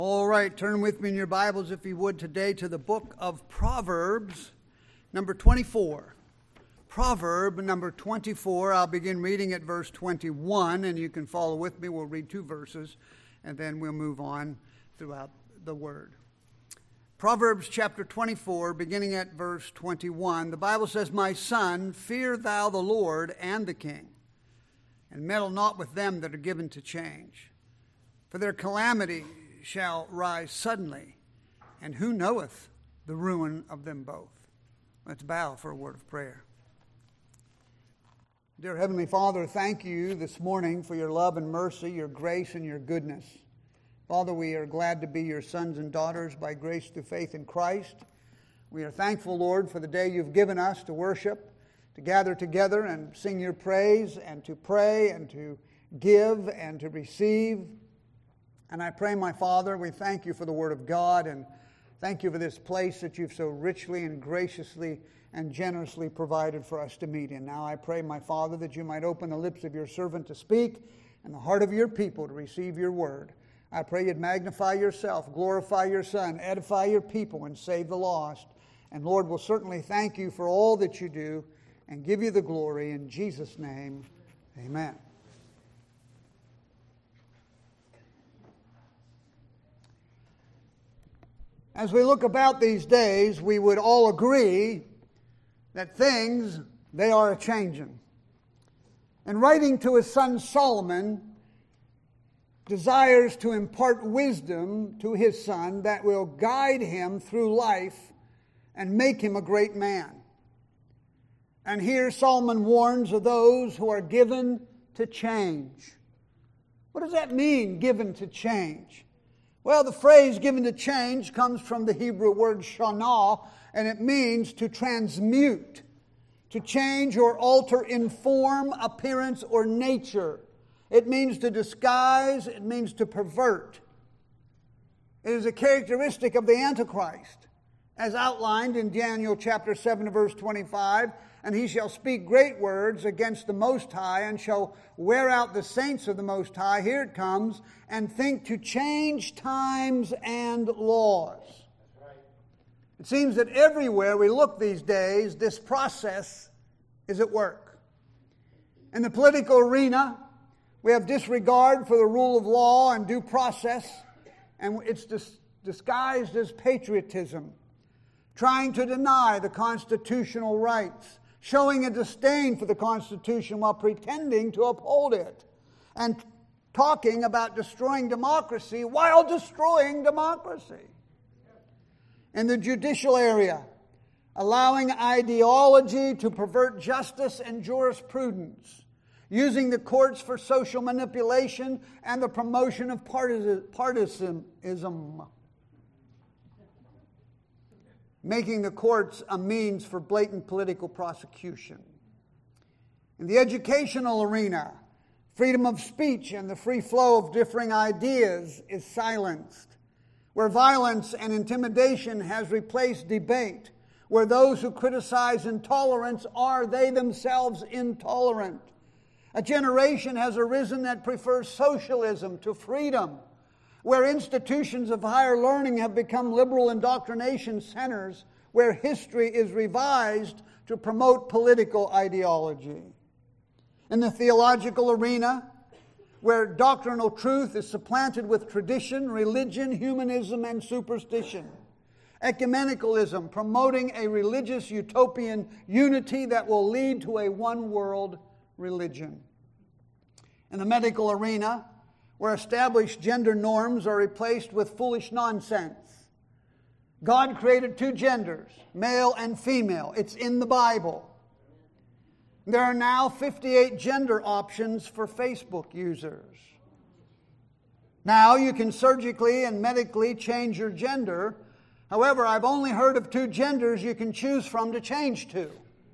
All right, turn with me in your Bibles, if you would, today to the book of Proverbs, number 24. Proverb number 24, I'll begin reading at verse 21, and you can follow with me. We'll read two verses, and then we'll move on throughout the word. Proverbs chapter 24, beginning at verse 21, the Bible says, "My son, fear thou the Lord and the king, and meddle not with them that are given to change. For their calamity shall rise suddenly, and who knoweth the ruin of them both?" Let's bow for a word of prayer. Dear Heavenly Father, thank you this morning for your love and mercy, your grace and your goodness. Father, we are glad to be your sons and daughters by grace through faith in Christ. We are thankful, Lord, for the day you've given us to worship, to gather together and sing your praise, and to pray and to give and to receive. And I pray, my Father, we thank you for the Word of God, and thank you for this place that you've so richly and graciously and generously provided for us to meet in. Now I pray, my Father, that you might open the lips of your servant to speak and the heart of your people to receive your word. I pray you'd magnify yourself, glorify your Son, edify your people, and save the lost. And Lord, we'll certainly thank you for all that you do and give you the glory. In Jesus' name, amen. As we look about these days, we would all agree that things, they are a-changing. And writing to his son Solomon, desires to impart wisdom to his son that will guide him through life and make him a great man. And here Solomon warns of those who are given to change. What does that mean, given to change? Well, the phrase given to change comes from the Hebrew word shana, and it means to transmute, to change or alter in form, appearance, or nature. It means to disguise, it means to pervert. It is a characteristic of the Antichrist, as outlined in Daniel chapter 7, verse 25, "And he shall speak great words against the Most High, and shall wear out the saints of the Most High," here it comes, "and think to change times and laws." That's right. It seems that everywhere we look these days, this process is at work. In the political arena, we have disregard for the rule of law and due process, and it's disguised as patriotism, trying to deny the constitutional rights, showing a disdain for the Constitution while pretending to uphold it, and talking about destroying democracy while destroying democracy. In the judicial area, allowing ideology to pervert justice and jurisprudence, using the courts for social manipulation and the promotion of partisanism, making the courts a means for blatant political prosecution. In the educational arena, freedom of speech and the free flow of differing ideas is silenced, where violence and intimidation has replaced debate, where those who criticize intolerance are they themselves intolerant. A generation has arisen that prefers socialism to freedom, where institutions of higher learning have become liberal indoctrination centers, where history is revised to promote political ideology. In the theological arena, where doctrinal truth is supplanted with tradition, religion, humanism, and superstition. Ecumenicalism, promoting a religious utopian unity that will lead to a one-world religion. In the medical arena, where established gender norms are replaced with foolish nonsense. God created two genders, male and female. It's in the Bible. There are now 58 gender options for Facebook users. Now you can surgically and medically change your gender. However, I've only heard of two genders you can choose from to change to.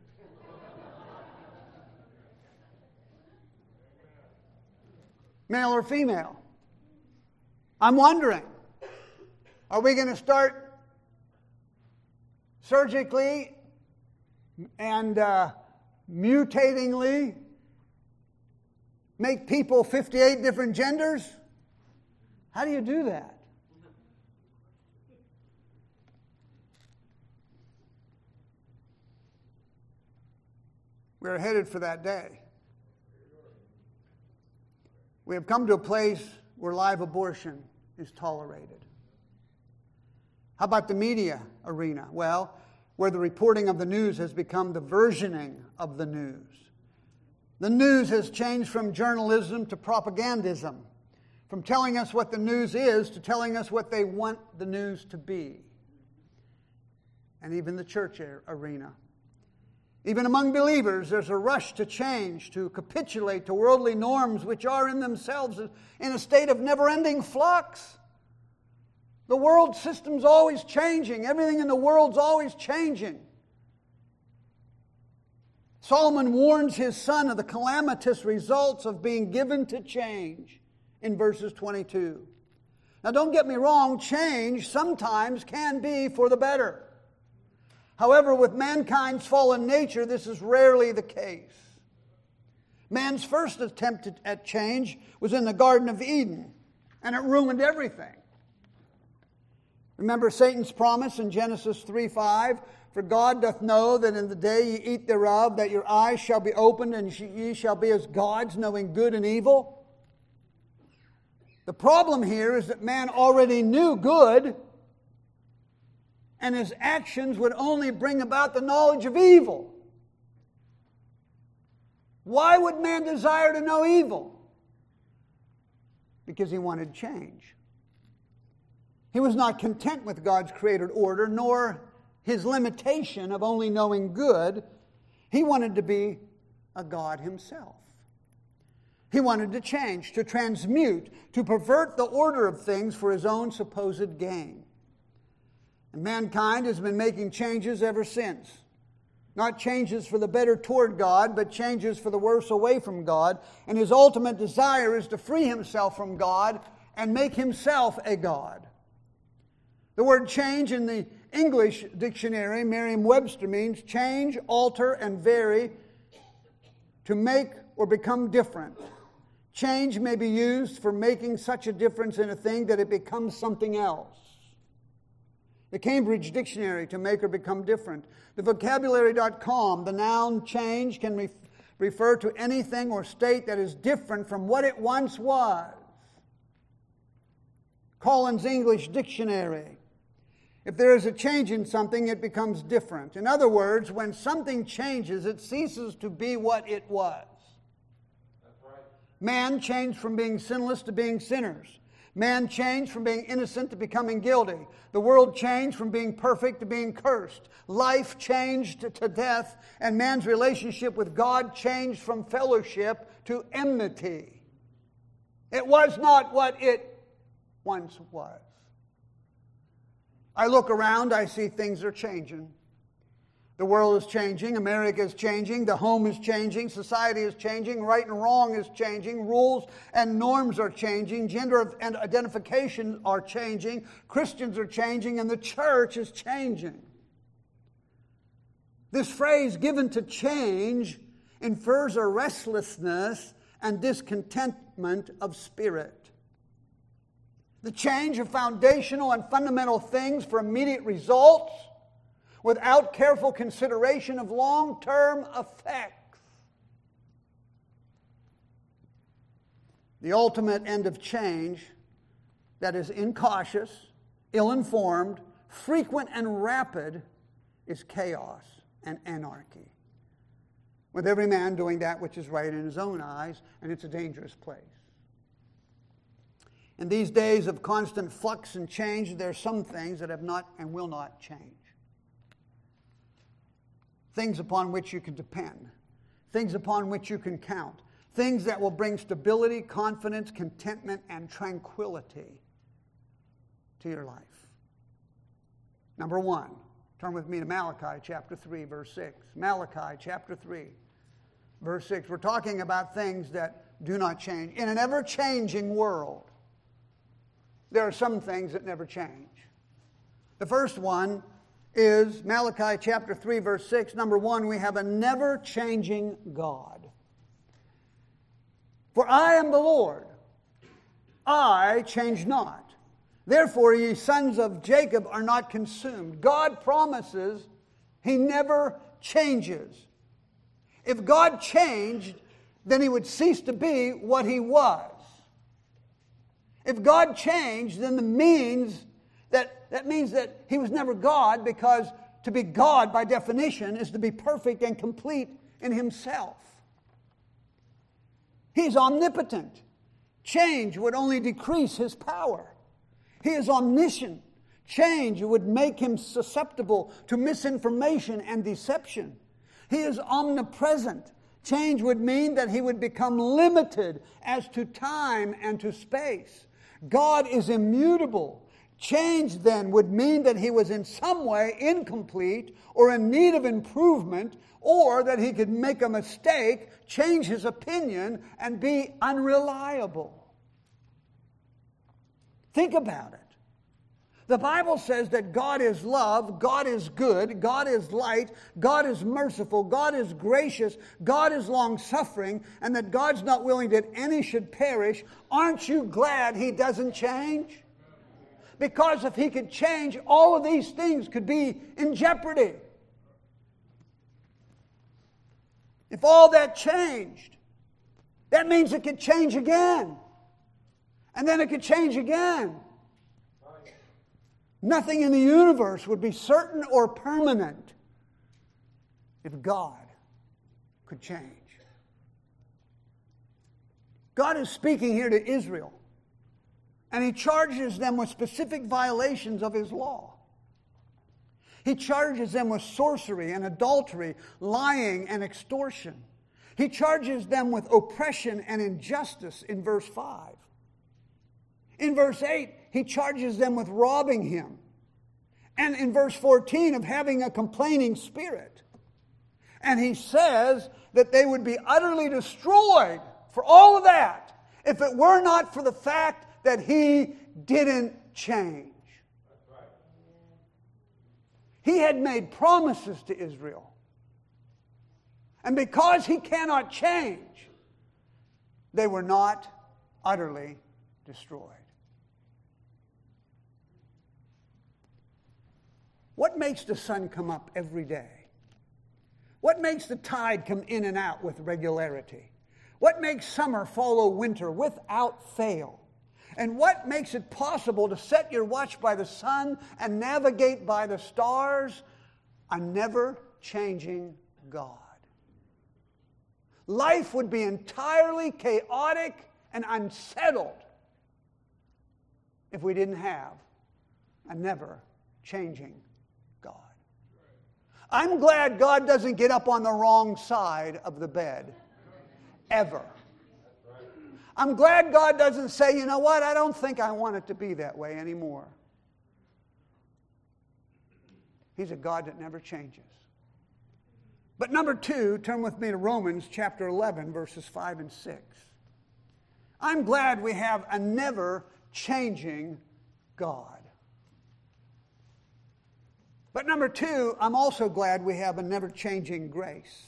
Male or female. I'm wondering, are we going to start surgically and mutatingly make people 58 different genders? How do you do that? We're headed for that day. We have come to a place where live abortion is tolerated. How about the media arena? Well, where the reporting of the news has become the versioning of the news. The news has changed from journalism to propagandism, from telling us what the news is to telling us what they want the news to be. And even the church arena. Even among believers, there's a rush to change, to capitulate to worldly norms which are in themselves in a state of never-ending flux. The world system's always changing. Everything in the world's always changing. Solomon warns his son of the calamitous results of being given to change in verses 22. Now don't get me wrong, change sometimes can be for the better. However, with mankind's fallen nature, this is rarely the case. Man's first attempt at change was in the Garden of Eden, and it ruined everything. Remember Satan's promise in Genesis 3:5, "For God doth know that in the day ye eat thereof, that your eyes shall be opened, and ye shall be as gods, knowing good and evil." The problem here is that man already knew good, and his actions would only bring about the knowledge of evil. Why would man desire to know evil? Because he wanted change. He was not content with God's created order, nor his limitation of only knowing good. He wanted to be a God himself. He wanted to change, to transmute, to pervert the order of things for his own supposed gain. And mankind has been making changes ever since. Not changes for the better toward God, but changes for the worse away from God. And his ultimate desire is to free himself from God and make himself a God. The word change in the English dictionary, Merriam-Webster, means change, alter, and vary, to make or become different. Change may be used for making such a difference in a thing that it becomes something else. The Cambridge Dictionary, to make or become different. The vocabulary.com, the noun change can refer to anything or state that is different from what it once was. Collins English Dictionary, if there is a change in something, it becomes different. In other words, when something changes, it ceases to be what it was. That's right. Man changed from being sinless to being sinners. Man changed from being innocent to becoming guilty. The world changed from being perfect to being cursed. Life changed to death, and man's relationship with God changed from fellowship to enmity. It was not what it once was. I look around, I see things are changing. The world is changing, America is changing, the home is changing, society is changing, right and wrong is changing, rules and norms are changing, gender and identification are changing, Christians are changing, and the church is changing. This phrase, given to change, infers a restlessness and discontentment of spirit. The change of foundational and fundamental things for immediate results, without careful consideration of long-term effects. The ultimate end of change that is incautious, ill-informed, frequent and rapid is chaos and anarchy, with every man doing that which is right in his own eyes, and it's a dangerous place. In these days of constant flux and change, there are some things that have not and will not change. Things upon which you can depend. Things upon which you can count. Things that will bring stability, confidence, contentment, and tranquility to your life. Number one, turn with me to Malachi chapter 3, verse 6. Malachi chapter 3, verse 6. We're talking about things that do not change. In an ever-changing world, there are some things that never change. The first one is Malachi chapter 3, verse 6. Number one, we have a never-changing God. For I am the Lord, I change not. Therefore, ye sons of Jacob are not consumed. God promises He never changes. If God changed, then he would cease to be what he was. If God changed, then that means that he was never God, because to be God, by definition, is to be perfect and complete in himself. He's omnipotent. Change would only decrease his power. He is omniscient. Change would make him susceptible to misinformation and deception. He is omnipresent. Change would mean that he would become limited as to time and to space. God is immutable. Change then would mean that he was in some way incomplete or in need of improvement, or that he could make a mistake, change his opinion, and be unreliable. Think about it. The Bible says that God is love, God is good, God is light, God is merciful, God is gracious, God is long-suffering, and that God's not willing that any should perish. Aren't you glad he doesn't change? Because if he could change, all of these things could be in jeopardy. If all that changed, that means it could change again. And then it could change again. Nothing in the universe would be certain or permanent if God could change. God is speaking here to Israel, and he charges them with specific violations of his law. He charges them with sorcery and adultery, lying and extortion. He charges them with oppression and injustice in verse 5. In verse 8, he charges them with robbing him. And in verse 14, of having a complaining spirit. And he says that they would be utterly destroyed for all of that if it were not for the fact that he didn't change. He had made promises to Israel. And because he cannot change, they were not utterly destroyed. What makes the sun come up every day? What makes the tide come in and out with regularity? What makes summer follow winter without fail? And what makes it possible to set your watch by the sun and navigate by the stars? A never-changing God. Life would be entirely chaotic and unsettled if we didn't have a never-changing God. I'm glad God doesn't get up on the wrong side of the bed, ever. I'm glad God doesn't say, you know what, I don't think I want it to be that way anymore. He's a God that never changes. But number 2, turn with me to Romans chapter 11, verses 5 and 6. I'm glad we have a never-changing God. But number 2, I'm also glad we have a never-changing grace.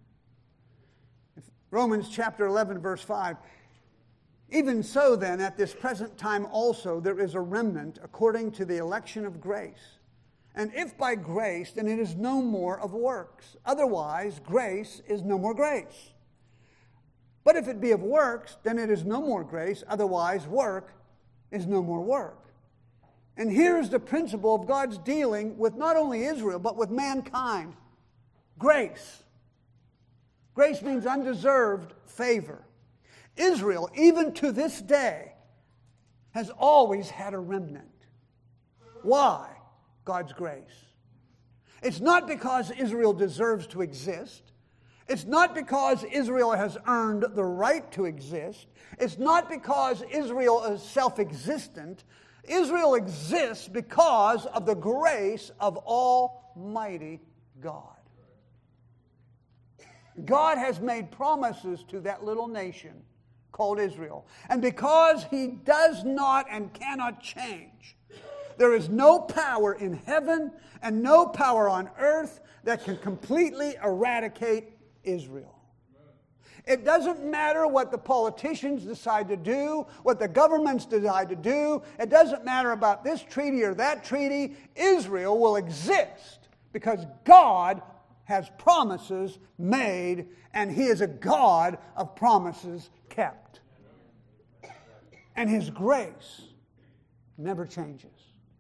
Romans chapter 11, verse 5. Even so then, at this present time also, there is a remnant according to the election of grace. And if by grace, then it is no more of works. Otherwise, grace is no more grace. But if it be of works, then it is no more grace. Otherwise, work is no more work. And here's the principle of God's dealing with not only Israel, but with mankind. Grace. Grace means undeserved favor. Israel, even to this day, has always had a remnant. Why? God's grace. It's not because Israel deserves to exist. It's not because Israel has earned the right to exist. It's not because Israel is self-existent. Israel exists because of the grace of Almighty God. God has made promises to that little nation called Israel. And because he does not and cannot change, there is no power in heaven and no power on earth that can completely eradicate Israel. It doesn't matter what the politicians decide to do, what the governments decide to do. It doesn't matter about this treaty or that treaty. Israel will exist because God has promises made, and He is a God of promises kept. And His grace never changes.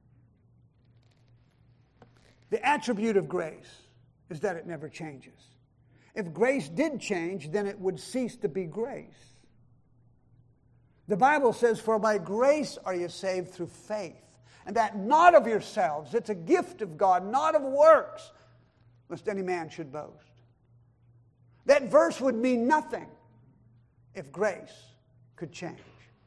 The attribute of grace is that it never changes. If grace did change, then it would cease to be grace. The Bible says, "For by grace are you saved through faith, and that not of yourselves." It's a gift of God, not of works, lest any man should boast. That verse would mean nothing if grace could change.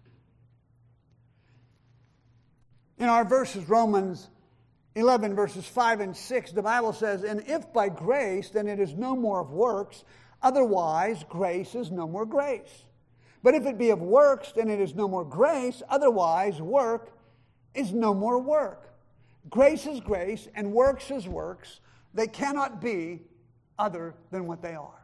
In our verses, Romans 11, verses 5 and 6, the Bible says, "And if by grace, then it is no more of works, otherwise grace is no more grace. But if it be of works, then it is no more grace, otherwise work is no more work." Grace is grace, and works is works. They cannot be other than what they are.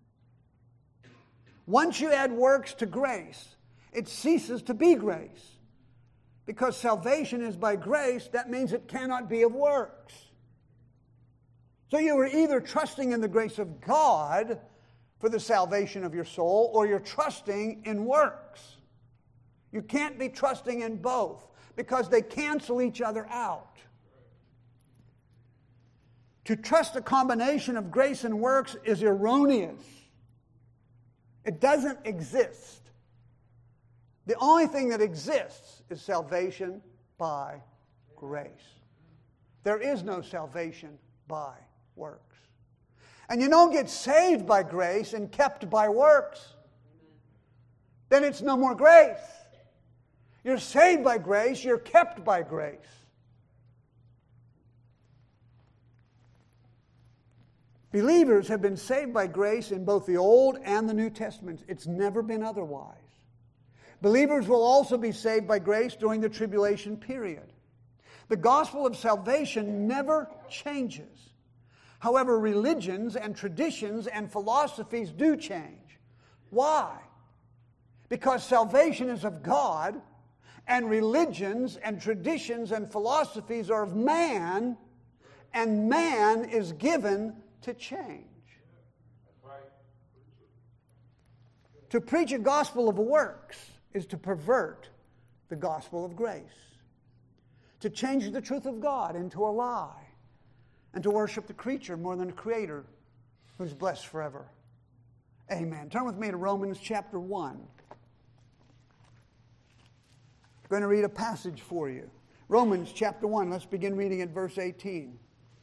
Once you add works to grace, it ceases to be grace. Because salvation is by grace, that means it cannot be of works. So you are either trusting in the grace of God for the salvation of your soul, or you're trusting in works. You can't be trusting in both, because they cancel each other out. To trust a combination of grace and works is erroneous. It doesn't exist. The only thing that exists is salvation by grace. There is no salvation by works. And you don't get saved by grace and kept by works. Then it's no more grace. You're saved by grace, you're kept by grace. Believers have been saved by grace in both the Old and the New Testaments. It's never been otherwise. Believers will also be saved by grace during the tribulation period. The gospel of salvation never changes. However, religions and traditions and philosophies do change. Why? Because salvation is of God, and religions and traditions and philosophies are of man, and man is given to change. To preach a gospel of works is to pervert the gospel of grace. To change the truth of God into a lie, and to worship the creature more than the Creator, who's blessed forever. Amen. Turn with me to Romans chapter 1. I'm going to read a passage for you. Romans chapter 1. Let's begin reading at verse 18.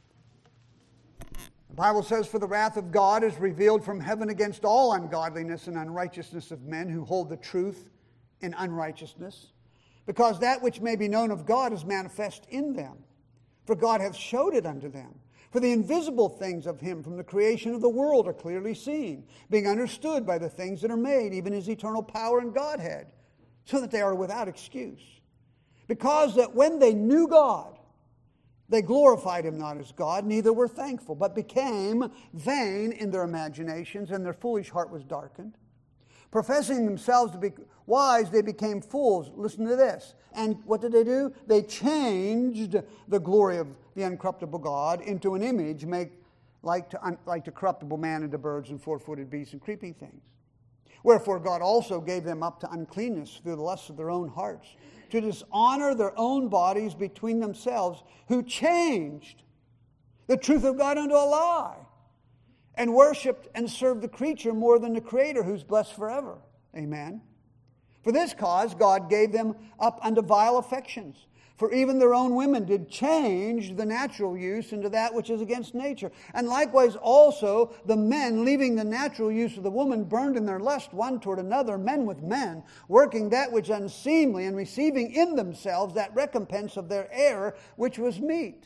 The Bible says, "For the wrath of God is revealed from heaven against all ungodliness and unrighteousness of men who hold the truth in unrighteousness, because that which may be known of God is manifest in them. For God hath showed it unto them. For the invisible things of Him from the creation of the world are clearly seen, being understood by the things that are made, even His eternal power and Godhead, so that they are without excuse. Because that when they knew God, they glorified Him not as God, neither were thankful, but became vain in their imaginations, and their foolish heart was darkened. Professing themselves to be wise, they became fools." Listen to this. And what did they do? They changed the glory of the uncorruptible God into an image made like to corruptible man and to birds and four-footed beasts and creeping things. Wherefore God also gave them up to uncleanness through the lusts of their own hearts, to dishonor their own bodies between themselves, who changed the truth of God unto a lie, and worshipped and served the creature more than the Creator, who's blessed forever. Amen. For this cause God gave them up unto vile affections. For even their own women did change the natural use into that which is against nature. And likewise also the men, leaving the natural use of the woman, burned in their lust one toward another, men with men, working that which is unseemly, and receiving in themselves that recompense of their error, which was meet.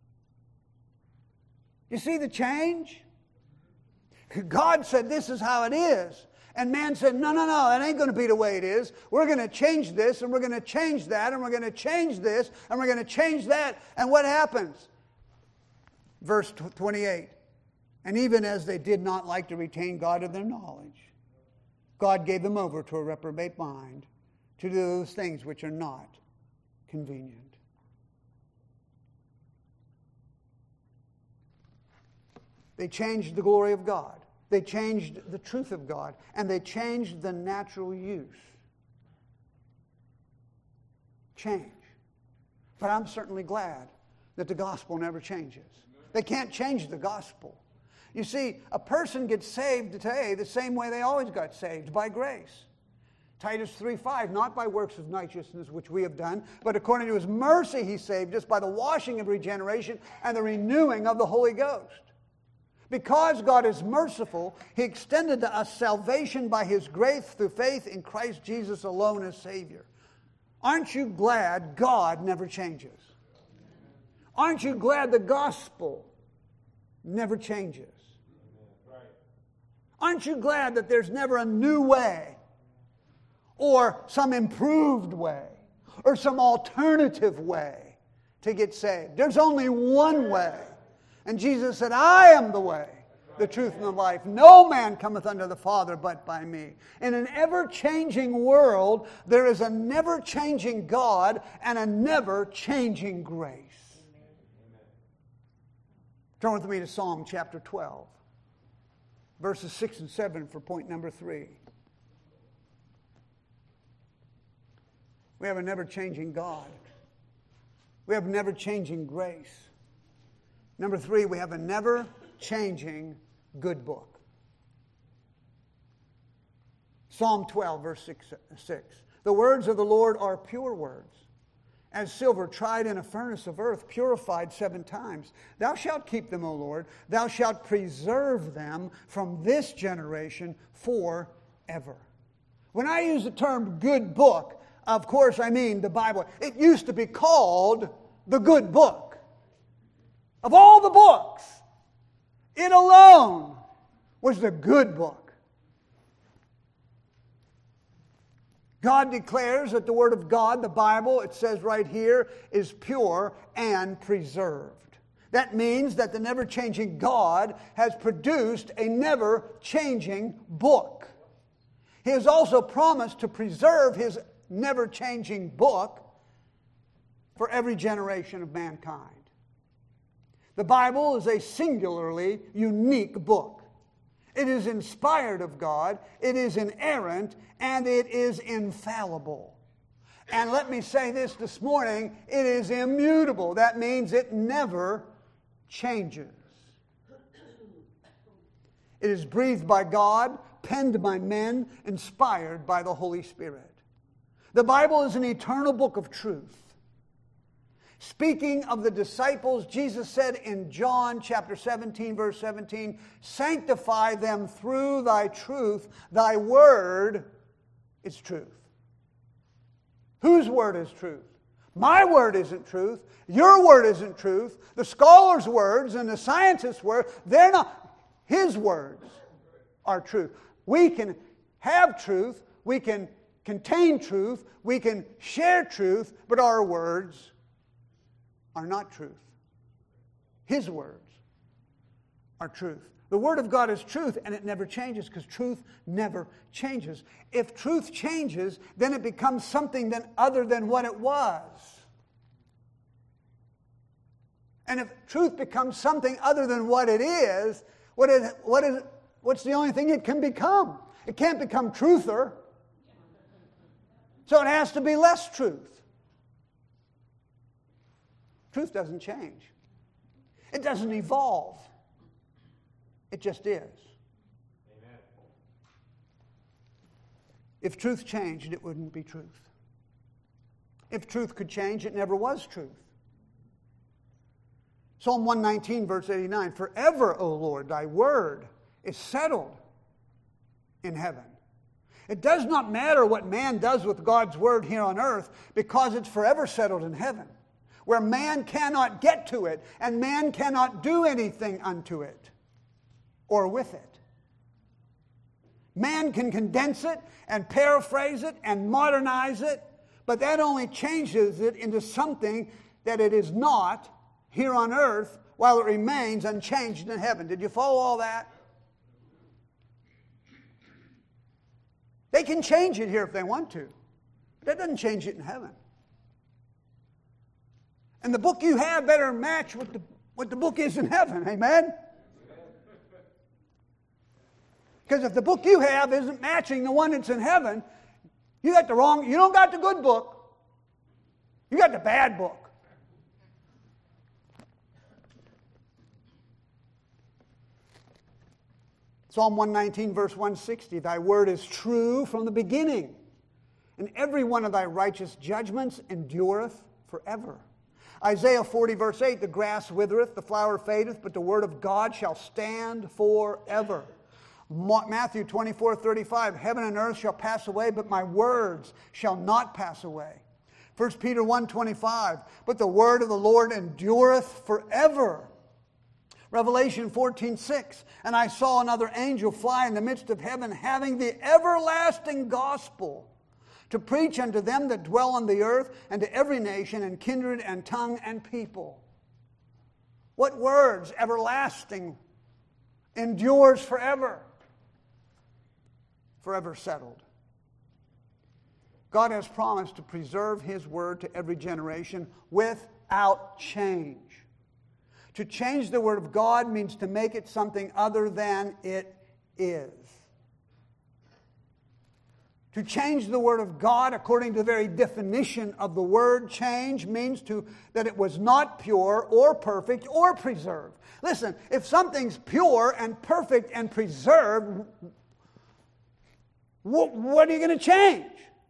You see the change? God said this is how it is. And man said, no, it ain't going to be the way it is. We're going to change this, and we're going to change that, and we're going to change this, and we're going to change that. And what happens? Verse 28. And even as they did not like to retain God in their knowledge, God gave them over to a reprobate mind to do those things which are not convenient. They changed the glory of God. They changed the truth of God. And they changed the natural use. Change. But I'm certainly glad that the gospel never changes. They can't change the gospel. You see, a person gets saved today the same way they always got saved, by grace. Titus 3:5, not by works of righteousness which we have done, but according to His mercy He saved us by the washing of regeneration and the renewing of the Holy Ghost. Because God is merciful, He extended to us salvation by His grace through faith in Christ Jesus alone as Savior. Aren't you glad God never changes? Aren't you glad the gospel never changes? Aren't you glad that there's never a new way or some improved way or some alternative way to get saved? There's only one way. And Jesus said, I am the way, the truth, and the life. No man cometh unto the Father but by me. In an ever-changing world, there is a never-changing God and a never-changing grace. Turn with me to Psalm chapter 12. Verses 6 and 7 for point number 3. We have a never-changing God. We have never-changing grace. Number 3, we have a never-changing good book. Psalm 12, verse 6. The words of the Lord are pure words, as silver tried in a furnace of earth, purified 7 times. Thou shalt keep them, O Lord. Thou shalt preserve them from this generation forever. When I use the term good book, of course I mean the Bible. It used to be called the good book. Of all the books, it alone was the good book. God declares that the Word of God, the Bible, it says right here, is pure and preserved. That means that the never-changing God has produced a never-changing book. He has also promised to preserve His never-changing book for every generation of mankind. The Bible is a singularly unique book. It is inspired of God, it is inerrant, and it is infallible. And let me say this morning, it is immutable. That means it never changes. It is breathed by God, penned by men, inspired by the Holy Spirit. The Bible is an eternal book of truth. Speaking of the disciples, Jesus said in John chapter 17, verse 17, sanctify them through thy truth. Thy word is truth. Whose word is truth? My word isn't truth. Your word isn't truth. The scholar's words and the scientist's words, they're not. His words are truth. We can have truth. We can contain truth. We can share truth. But our words are not truth. His words are truth. The Word of God is truth, and it never changes because truth never changes. If truth changes, then it becomes something other than what it was. And if truth becomes something other than what it is, what's the only thing it can become? It can't become truther. So it has to be less truth. Truth doesn't change. It doesn't evolve. It just is. Amen. If truth changed, it wouldn't be truth. If truth could change, it never was truth. Psalm 119, verse 89, forever, O Lord, thy word is settled in heaven. It does not matter what man does with God's word here on earth because it's forever settled in heaven, where man cannot get to it and man cannot do anything unto it or with it. Man can condense it and paraphrase it and modernize it, but that only changes it into something that it is not here on earth while it remains unchanged in heaven. Did you follow all that? They can change it here if they want to, but that doesn't change it in heaven. And the book you have better match what the book is in heaven. Amen? Because if the book you have isn't matching the one that's in heaven, you got the wrong, you don't got the good book. You got the bad book. Psalm 119, verse 160, Thy word is true from the beginning, and every one of thy righteous judgments endureth forever. Isaiah 40, verse 8, The grass withereth, the flower fadeth, but the word of God shall stand forever. Matthew 24, 35, Heaven and earth shall pass away, but my words shall not pass away. 1 Peter 1, 25, But the word of the Lord endureth forever. Revelation 14:6, And I saw another angel fly in the midst of heaven, having the everlasting gospel, to preach unto them that dwell on the earth, and to every nation, and kindred, and tongue, and people. What words? Everlasting, endures forever, forever settled. God has promised to preserve His word to every generation without change. To change the Word of God means to make it something other than it is. To change the Word of God according to the very definition of the word change means that it was not pure or perfect or preserved. Listen, if something's pure and perfect and preserved, what are you going to change?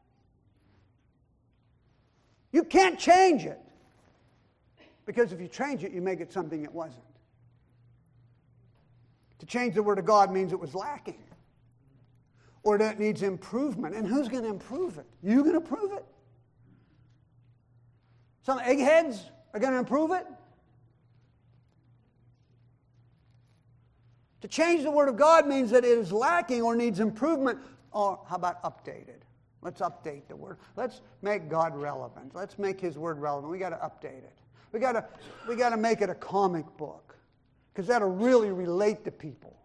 You can't change it. Because if you change it, you make it something it wasn't. To change the Word of God means it was lacking. Or that it needs improvement. And who's going to improve it? You going to improve it? Some eggheads are going to improve it? To change the Word of God means that it is lacking or needs improvement. Or how about updated? Let's update the Word. Let's make God relevant. Let's make His Word relevant. We got to update it. We got to make it a comic book, because that'll really relate to people.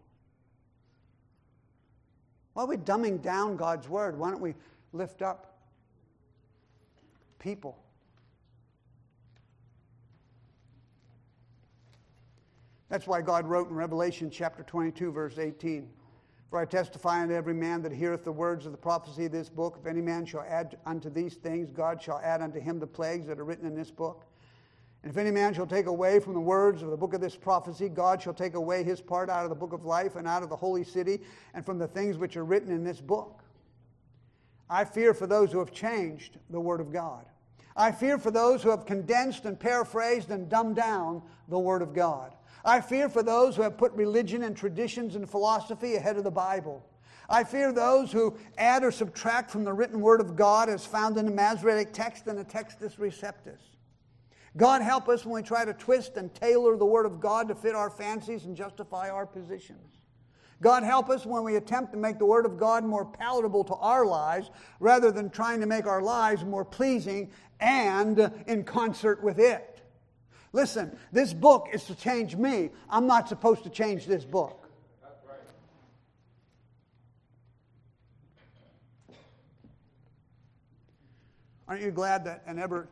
Why are we dumbing down God's Word? Why don't we lift up people? That's why God wrote in Revelation chapter 22, verse 18, For I testify unto every man that heareth the words of the prophecy of this book, if any man shall add unto these things, God shall add unto him the plagues that are written in this book. And if any man shall take away from the words of the book of this prophecy, God shall take away his part out of the book of life and out of the holy city and from the things which are written in this book. I fear for those who have changed the Word of God. I fear for those who have condensed and paraphrased and dumbed down the Word of God. I fear for those who have put religion and traditions and philosophy ahead of the Bible. I fear those who add or subtract from the written Word of God as found in the Masoretic text and the Textus Receptus. God help us when we try to twist and tailor the Word of God to fit our fancies and justify our positions. God help us when we attempt to make the Word of God more palatable to our lives rather than trying to make our lives more pleasing and in concert with it. Listen, this book is to change me. I'm not supposed to change this book. That's right. Aren't you glad that a never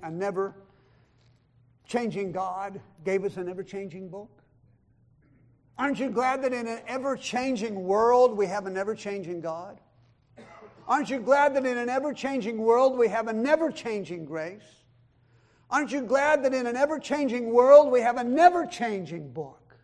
changing God gave us an ever-changing book? Aren't you glad that in an ever-changing world we have an ever-changing God? Aren't you glad that in an ever-changing world we have a never-changing grace? Aren't you glad that in an ever-changing world we have a never-changing book?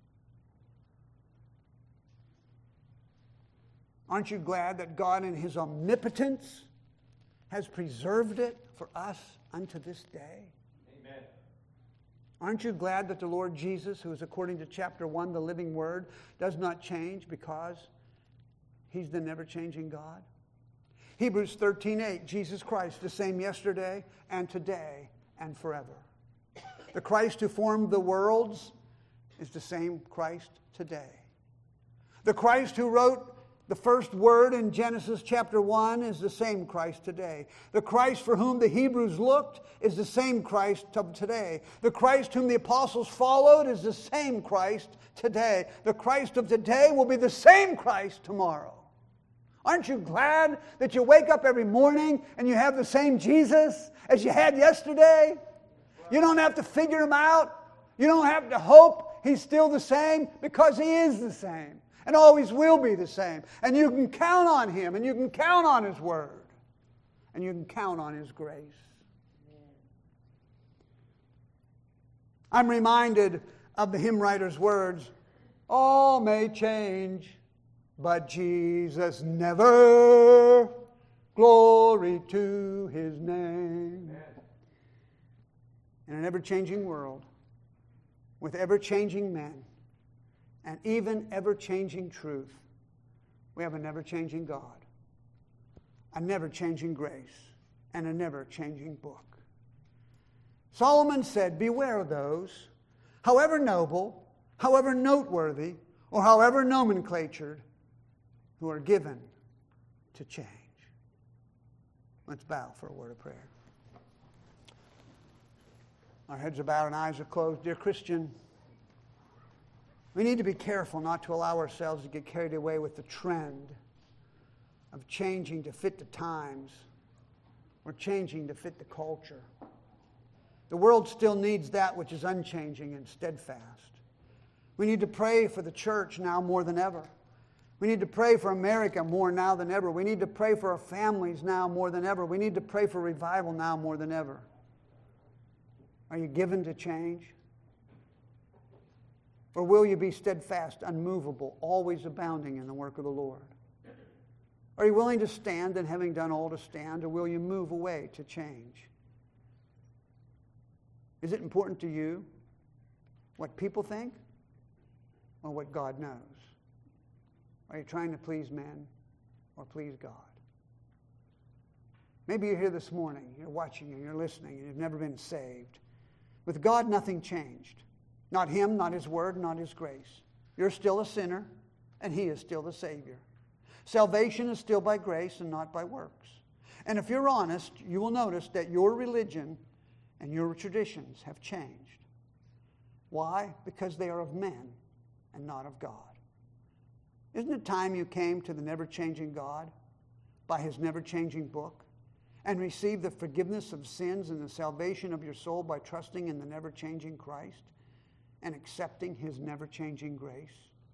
Aren't you glad that God in His omnipotence has preserved it for us unto this day? Amen. Aren't you glad that the Lord Jesus, who is according to chapter 1, the living Word, does not change because He's the never-changing God? Hebrews 13:8, Jesus Christ, the same yesterday and today and forever. The Christ who formed the worlds is the same Christ today. The Christ who wrote the first word in Genesis chapter 1 is the same Christ today. The Christ for whom the Hebrews looked is the same Christ of today. The Christ whom the apostles followed is the same Christ today. The Christ of today will be the same Christ tomorrow. Aren't you glad that you wake up every morning and you have the same Jesus as you had yesterday? You don't have to figure Him out. You don't have to hope He's still the same, because He is the same. and always will be the same. And you can count on Him, and you can count on His Word, and you can count on His grace. I'm reminded of the hymn writer's words, all may change, but Jesus never. Glory to His name. In an ever-changing world, with ever-changing men, and even ever-changing truth, we have a never-changing God, a never-changing grace, and a never-changing book. Solomon said, beware of those, however noble, however noteworthy, or however nomenclatured, who are given to change. Let's bow for a word of prayer. Our heads are bowed and eyes are closed. Dear Christian, we need to be careful not to allow ourselves to get carried away with the trend of changing to fit the times or changing to fit the culture. The world still needs that which is unchanging and steadfast. We need to pray for the church now more than ever. We need to pray for America more now than ever. We need to pray for our families now more than ever. We need to pray for revival now more than ever. Are you given to change? Or will you be steadfast, unmovable, always abounding in the work of the Lord? Are you willing to stand and having done all to stand, or will you move away to change? Is it important to you what people think or what God knows? Are you trying to please men or please God? Maybe you're here this morning, you're watching and you're listening, and you've never been saved. With God, nothing changed. Not Him, not His Word, not His grace. You're still a sinner, and He is still the Savior. Salvation is still by grace and not by works. And if you're honest, you will notice that your religion and your traditions have changed. Why? Because they are of men and not of God. Isn't it time you came to the never-changing God by His never-changing book and received the forgiveness of sins and the salvation of your soul by trusting in the never-changing Christ and accepting His never-changing grace?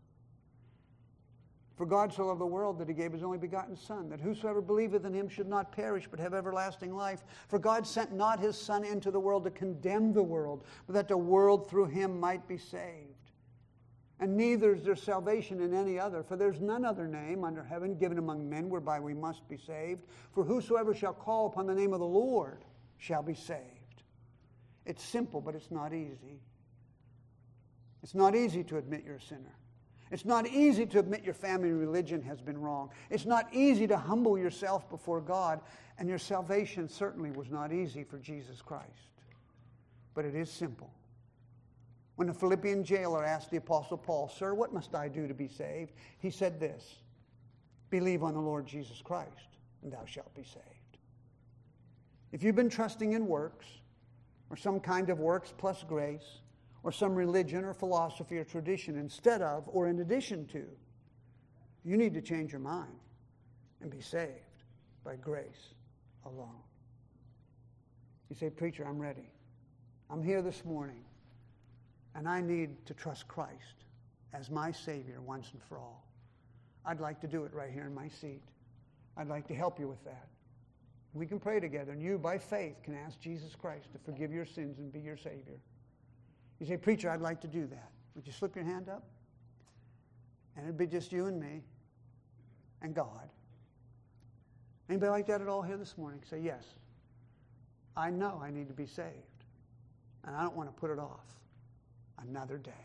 For God so loved the world that He gave His only begotten Son, that whosoever believeth in Him should not perish but have everlasting life. For God sent not His Son into the world to condemn the world, but that the world through Him might be saved. And neither is there salvation in any other, for there's none other name under heaven given among men whereby we must be saved. For whosoever shall call upon the name of the Lord shall be saved. It's simple, but it's not easy. It's not easy to admit you're a sinner. It's not easy to admit your family religion has been wrong. It's not easy to humble yourself before God, and your salvation certainly was not easy for Jesus Christ. But it is simple. When the Philippian jailer asked the Apostle Paul, "Sir, what must I do to be saved?" he said this, "Believe on the Lord Jesus Christ, and thou shalt be saved." If you've been trusting in works, or some kind of works plus grace, or some religion or philosophy or tradition instead of or in addition to, you need to change your mind and be saved by grace alone. You say, "Preacher, I'm ready. I'm here this morning, and I need to trust Christ as my Savior once and for all. I'd like to do it right here in my seat. I'd like to help you with that." We can pray together, and you, by faith, can ask Jesus Christ to forgive your sins and be your Savior. You say, "Preacher, I'd like to do that." Would you slip your hand up? And it'd be just you and me and God. Anybody like that at all here this morning? Say, "Yes, I know I need to be saved, and I don't want to put it off another day."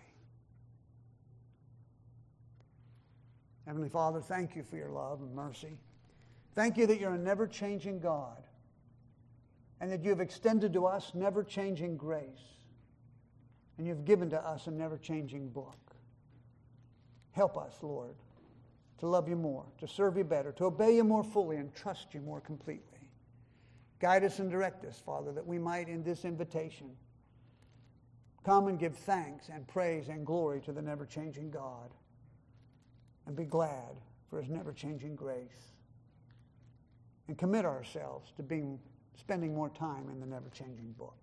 Heavenly Father, thank you for your love and mercy. Thank you that you're a never-changing God, and that you have extended to us never-changing grace, and you've given to us a never-changing book. Help us, Lord, to love you more, to serve you better, to obey you more fully, and trust you more completely. Guide us and direct us, Father, that we might, in this invitation, come and give thanks and praise and glory to the never-changing God, and be glad for His never-changing grace, and commit ourselves to spending more time in the never-changing book.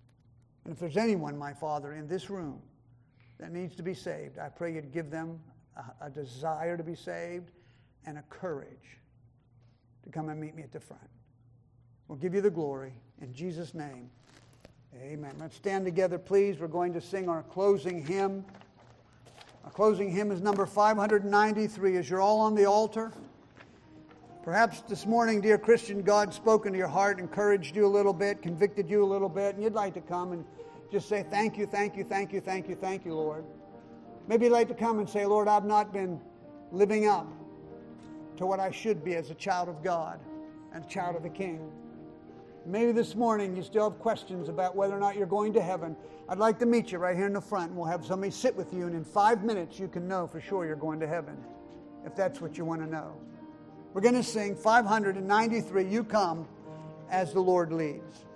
And if there's anyone, my Father, in this room that needs to be saved, I pray you'd give them a desire to be saved, and a courage to come and meet me at the front. We'll give you the glory. In Jesus' name, amen. Let's stand together, please. We're going to sing our closing hymn. Our closing hymn is number 593. As you're all on the altar, perhaps this morning, dear Christian, God's spoken to your heart, encouraged you a little bit, convicted you a little bit, and you'd like to come and just say, thank you, thank you, thank you, thank you, thank you, Lord. Maybe you'd like to come and say, Lord, I've not been living up to what I should be as a child of God and a child of the King. Maybe this morning you still have questions about whether or not you're going to heaven. I'd like to meet you right here in the front, and we'll have somebody sit with you, and in 5 minutes you can know for sure you're going to heaven, if that's what you want to know. We're going to sing 593, You Come as the Lord Leads.